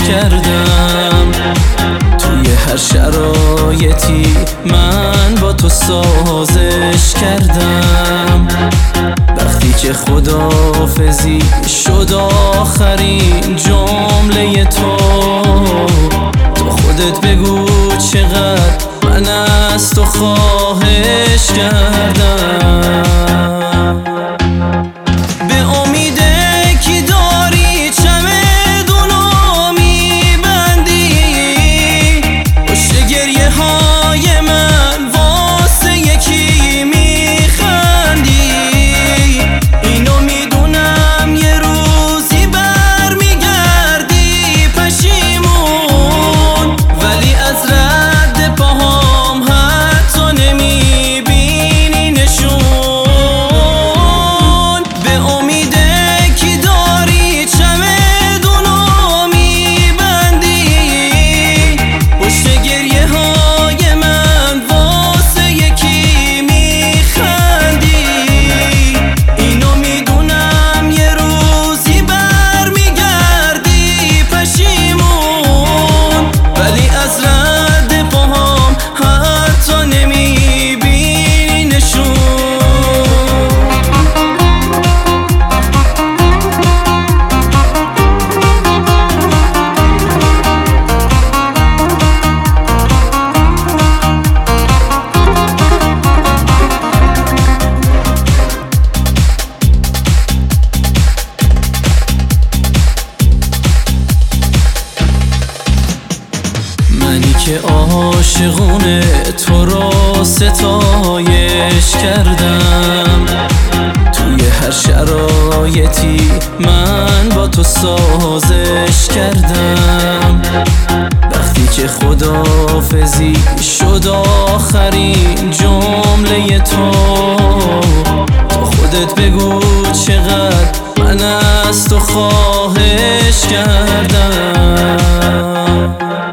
کردم. توی هر شرایطی من با تو سازش کردم. وقتی که خداحافظی شد آخرین جمله تو خودت بگو چقدر من از تو خواهش کردم. به امید که داری چمدونو میبندی، پشت گریه های من واسه یکی میخندی. اینو میدونم یه روزی برمیگردی پشیمون، ولی از رد پاهام حتی نمیبینی نشون. به امید که داری چمدونو میبندی، پشت گریه های من واسه یکی میخندی. اینو میدونم یه روزی برمیگردی پشیمون، ولی از رد پاهام حتی نمیبینی نشون. منی که عاشقونه تو رو ستایش کردم. توی هر شرایطی من با تو سازش کردم. وقتی که خداحافظی شد آخرین جمله تو خودت بگو چقدر من از تو خواهش کردم.